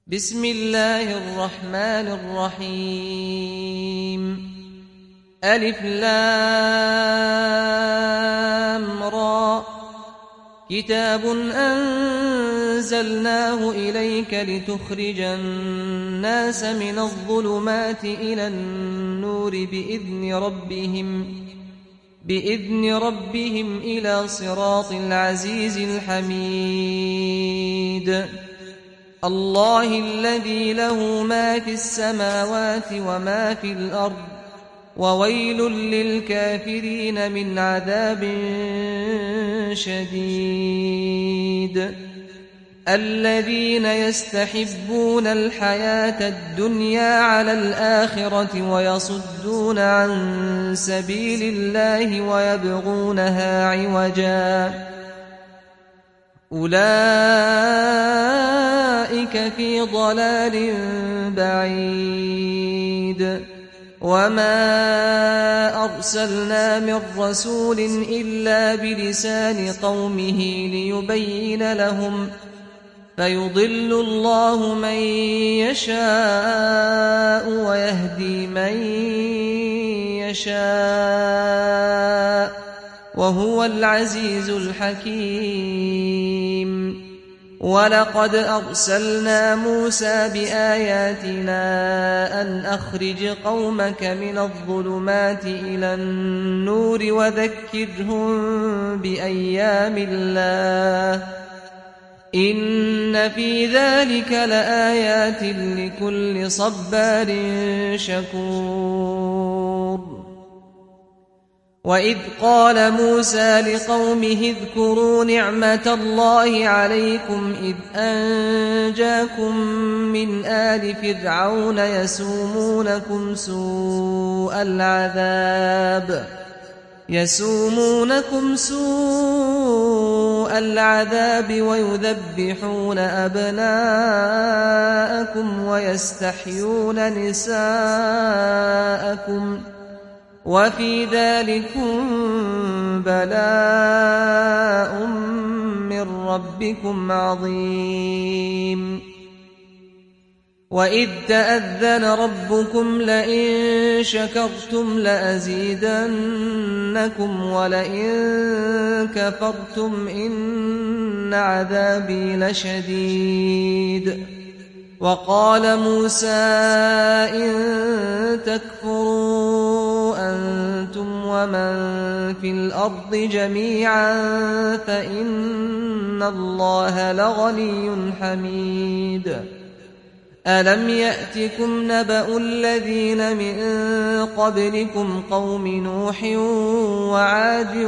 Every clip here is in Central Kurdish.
بسم الله الرحمن الرحيم ألف لام را كتاب أنزلناه إليك لتخرج الناس من الظلمات إلى النور بإذن ربهم إلى صراط العزيز الحميد الله الذي له ما في السماوات وما في الأرض وويل للكافرين من عذاب شديد الذين يستحبون الحياة الدنيا على الآخرة ويصدون عن سبيل الله ويبغونها عوجا أولئك في ضلال بعيد وما أرسلنا من رسول إلا بلسان قومه ليبين لهم فيضل الله من يشاء ويهدي من يشاء وهو العزيز الحكيم ولقد أرسلنا موسى بآياتنا أن أخرج قومك من الظلمات إلى النور وذكرهم بأيام الله إن في ذلك لآيات لكل صبار شكور وإذ قال موسى لقومه اذكروا نعمة الله عليكم إذ أنجاكم من آل فرعون يسومونكم سوء العذاب ويذبحون أبناءكم ويستحيون نساءكم وفي ذلكم بلاء من ربكم عظيم وإذ تأذن ربكم لئن شكرتم لأزيدنكم ولئن كفرتم إن عذابي لشديد وقال موسى إن تكفروا أنتم ومن في الأرض جميعا فإن الله لغني حميد ألم يأتكم نبأ الذين من قبلكم قوم نوح وعاد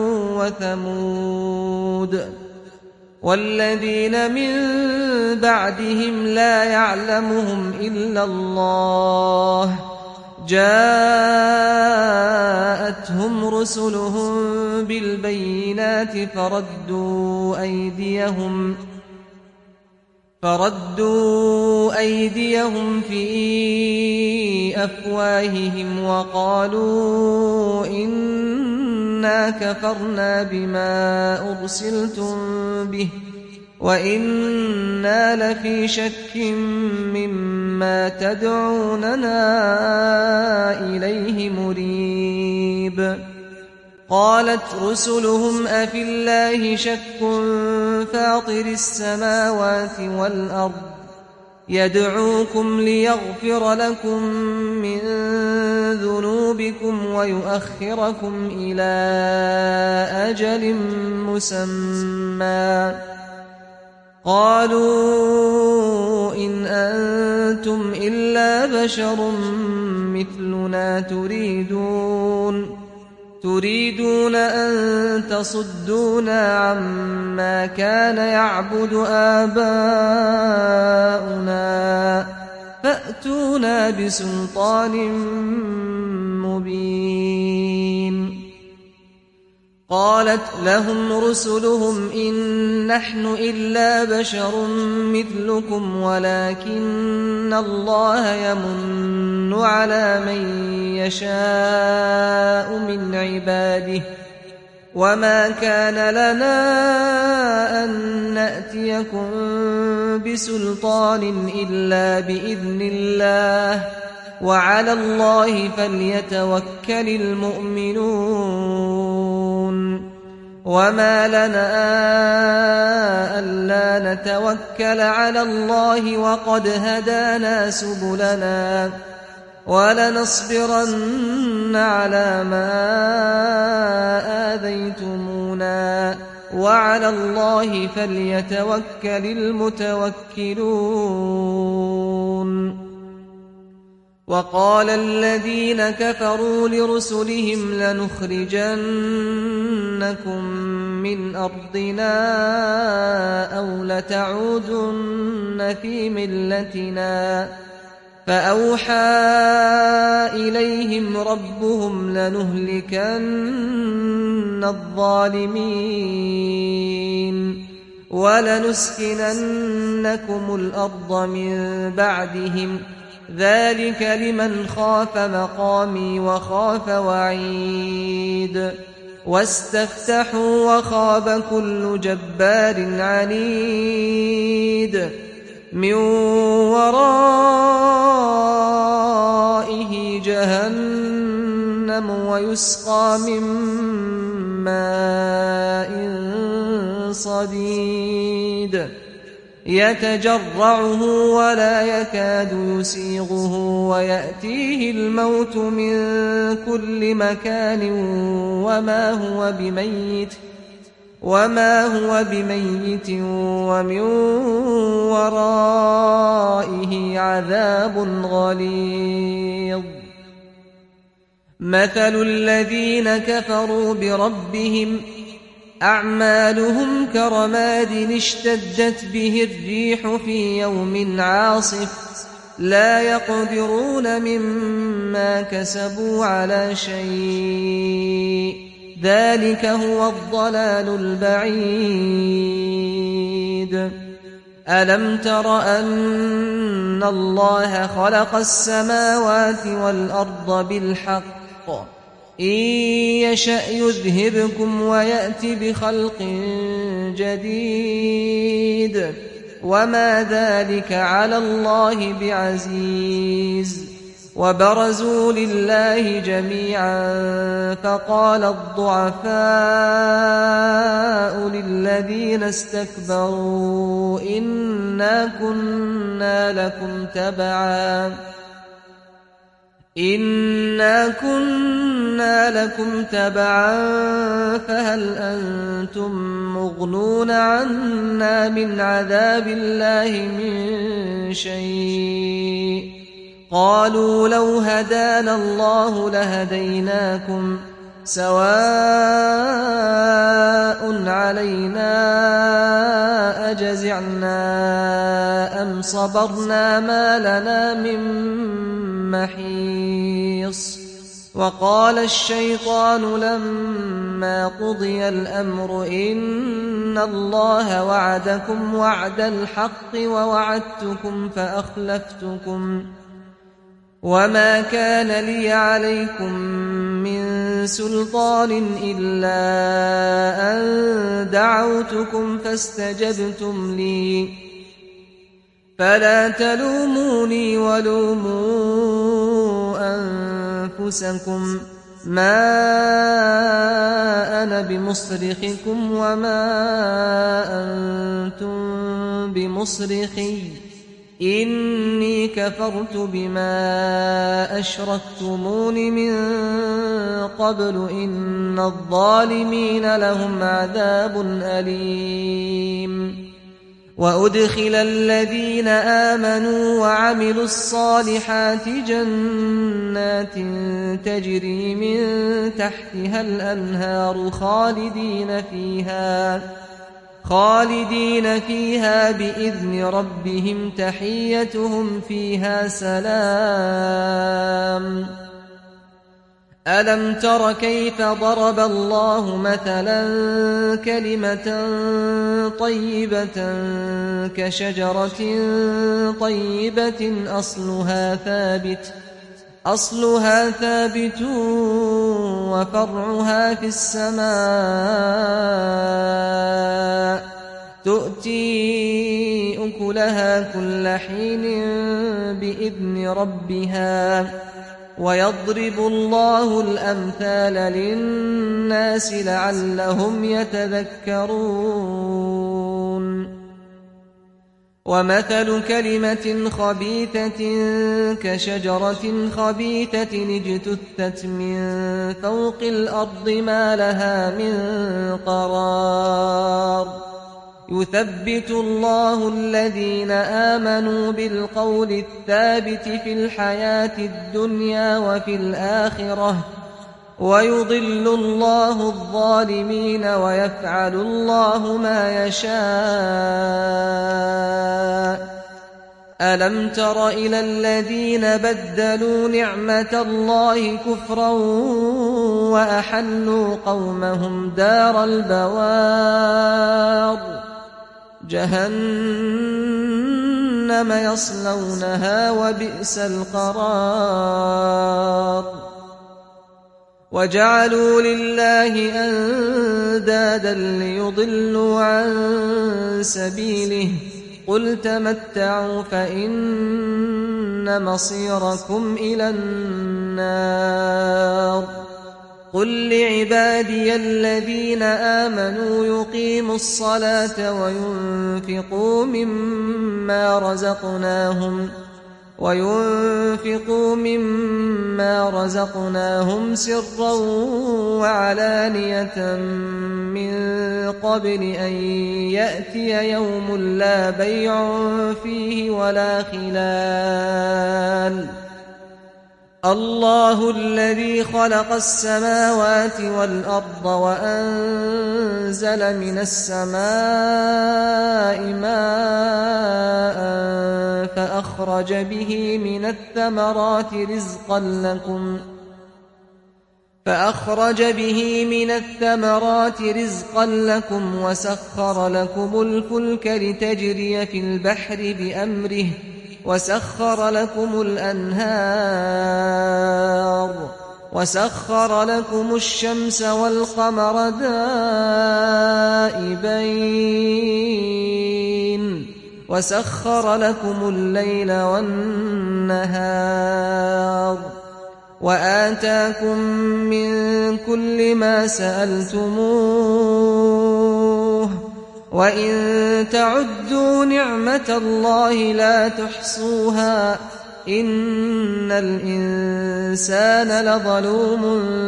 وثمود والذين من بعدهم لا يعلمهم إلا الله جاءتهم رسلهم بالبينات فردوا أيديهم في أفواههم وقالوا إنا كفرنا بما أرسلتم به وإنا لفي شك مما تدعوننا إليه مريب قالت رسلهم أفي الله شك فاطر السماوات والأرض يدعوكم ليغفر لكم من ذنوبكم ويؤخركم إلى أجل مسمى قالوا إن أنتم إلا بشر مثلنا تريدون أن تصدونا عما كان يعبد آباؤنا فأتونا بسلطان مبين قالت لهم رسلهم إن نحن إلا بشر مثلكم ولكن الله يمن على من يشاء من عباده وما كان لنا أن نأتيكم بسلطان إلا بإذن الله وعلى الله فليتوكل المؤمنون وما لنا ألا نتوكل على الله وقد هدانا سبلنا ولنصبرن على ما آذيتمونا وعلى الله فليتوكل المتوكلون وقال الذين كفروا لرسلهم لنخرجنكم من أرضنا أو لتعودن في ملتنا فأوحى إليهم ربهم لنهلكن الظالمين ولنسكننكم الأرض من بعدهم ذلك لمن خاف مقامي وخاف وعيد واستفتحوا وخاب كل جبار عنيد من ورائه جهنم ويسقى من ماء صديد يتجرعه ولا يكاد يسيغه ويأتيه الموت من كل مكان وما هو بميت ومن ورائه عذاب غليظ مثل الذين كفروا بربهم أعمالهم كرماد اشتدت به الريح في يوم عاصف لا يقدرون مما كسبوا على شيء ذلك هو الضلال البعيد ألم تر أن الله خلق السماوات والأرض بالحق إن يشأ يذهبكم ويأت بخلق جديد وما ذلك على الله بعزيز وبرزوا لله جميعا فقال الضعفاء للذين استكبروا إنا كنا لكم تبعا فهل أنتم مغنون عنا من عذاب الله من شيء قالوا لو هدانا الله لهديناكم سواء علينا أجزعنا أم صبرنا ما لنا من محيص وقال الشيطان لما قضي الأمر إن الله وعدكم وعد الحق ووعدتكم فأخلفتكم وما كان لي عليكم من سلطان إلا أن دعوتكم فاستجبتم لي فلا تلوموني ولوموا أنفسكم ما أنا بمصرخكم وما أنتم بمصرخي إني كفرت بما أشركتمون من قبل إن الظالمين لهم عذاب أليم وأدخل الذين آمنوا وعملوا الصالحات جنات تجري من تحتها الأنهار خالدين فيها بإذن ربهم تحيتهم فيها سلام ألم تر كيف ضرب الله مثلا كلمة طيبة كشجرة طيبة أصلها ثابت وفرعها في السماء تؤتي أكلها كل حين بإذن ربها ويضرب الله الأمثال للناس لعلهم يتذكرون ومثل كلمة خبيثة كشجرة خبيثة اجتثت من فوق الأرض ما لها من قرار يثبت الله الذين آمنوا بالقول الثابت في الحياة الدنيا وفي الآخرة ويضل الله الظالمين ويفعل الله ما يشاء ألم تر إلى الذين بدلوا نعمة الله كفرا وأحلوا قومهم دار البوار جهنم يصلونها وبئس القرار وجعلوا لله أندادا ليضلوا عن سبيله قل تمتعوا فإن مصيركم إلى النار قل لعبادي الذين آمنوا يقيموا الصلاة وينفقوا مما رزقناهم سرا وعلانية من قبل أن يأتي يوم لا بيع فيه ولا خلال الله الذي خلق السماوات والأرض وأنزل من السماء ماء فأخرج به من الثمرات رزقا لكم وسخر لكم الفلك لتجري في البحر بأمره وسخر لكم الأنهار وسخر لكم الشمس والقمر دائبين وسخر لكم الليل والنهار وآتاكم من كل ما سألتموه وإن تعدوا نعمة الله لا تحصوها إن الإنسان لظلوم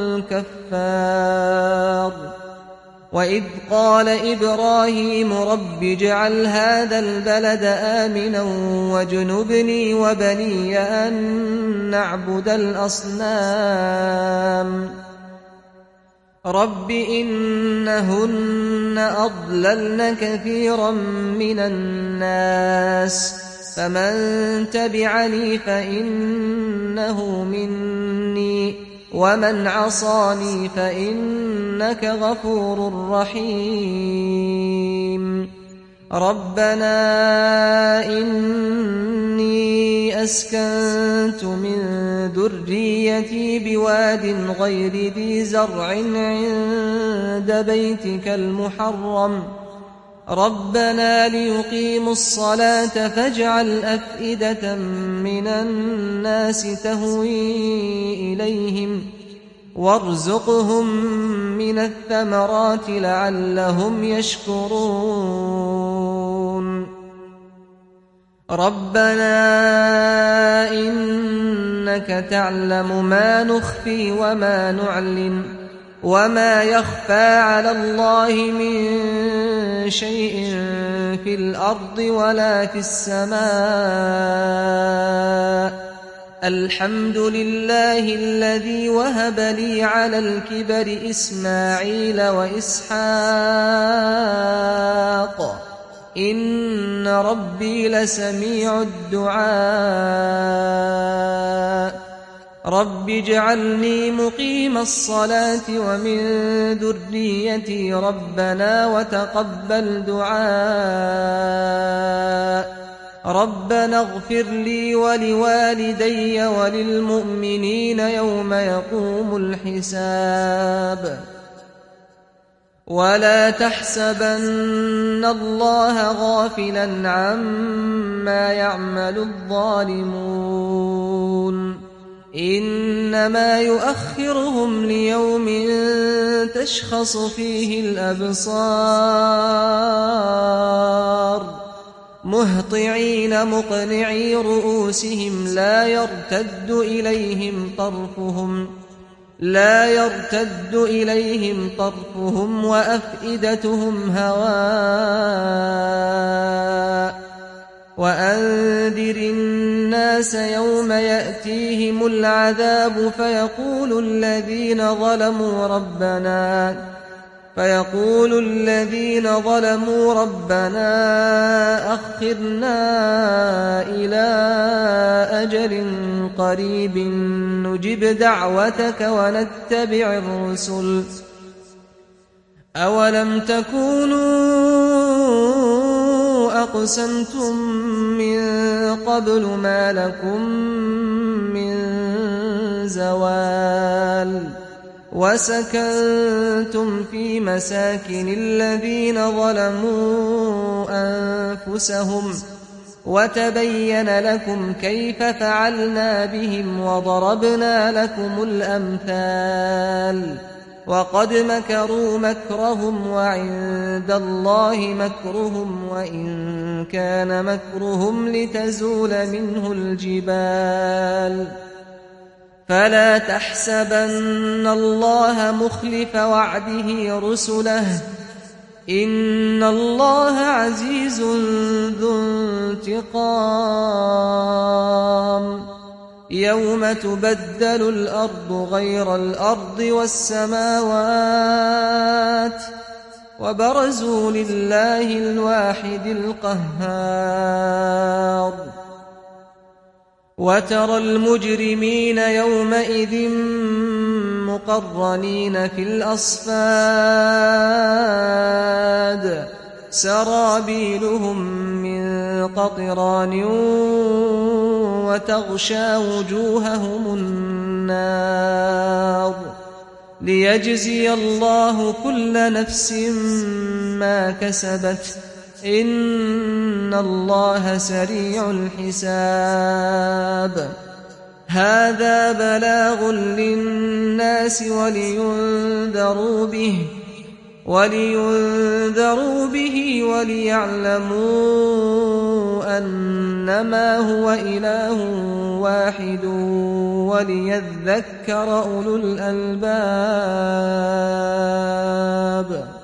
كفار وإذ قال إبراهيم رب اجعل هذا البلد آمنا واجنبني وبني أن نعبد الأصنام رب إنهن أضللن كثيرا من الناس فمن تبعني فإنه مني ومن عصاني فإنك غفور رحيم ربنا إني أسكنت من ذريتي بواد غير ذي زرع عند بيتك المحرم ربنا ليقيموا الصلاة فاجعل أفئدة من الناس تهوي إليهم وارزقهم من الثمرات لعلهم يشكرون ربنا إنك تعلم ما نخفي وما نعلن وما يخفى على الله من شيء في الأرض ولا في السماء الحمد لله الذي وهب لي على الكبر إسماعيل وإسحاق إن ربي لسميع الدعاء رب اجعلني مقيم الصلاة ومن ذريتي ربنا وتقبل دعاء ربنا اغفر لي ولوالدي وللمؤمنين يوم يقوم الحساب ولا تحسبن الله غافلا عما يعمل الظالمون إنما يؤخرهم ليوم تشخص فيه الأبصار مهطعين مقنعي رؤوسهم لا يرتد إليهم طرفهم وأفئدتهم هواء وأنذر الناس يوم يأتيهم العذاب فيقول الذين ظلموا ربنا أخرنا إلى أجل قريب نجب دعوتك ونتبع الرسل أولم تكونوا أقسمتم من قبل ما لكم من زوال وسكنتم في مساكن الذين ظلموا أنفسهم وتبين لكم كيف فعلنا بهم وضربنا لكم الأمثال وقد مكروا مكرهم وعند الله مكرهم وإن كان مكرهم لتزول منه الجبال فلا تحسبن الله مخلف وعده رسله إن الله عزيز ذو انتقام يوم تبدل الأرض غير الأرض والسماوات وبرزوا لله الواحد القهار وترى المجرمين يومئذ مقرنين في الأصفاد سرابيلهم من قطران وتغشى وجوههم النار ليجزي الله كل نفس ما كسبت إن الله سريع الحساب هذا بلاغ للناس ولينذروا به وليعلموا أنما هو إله واحد وليذكر أولو الألباب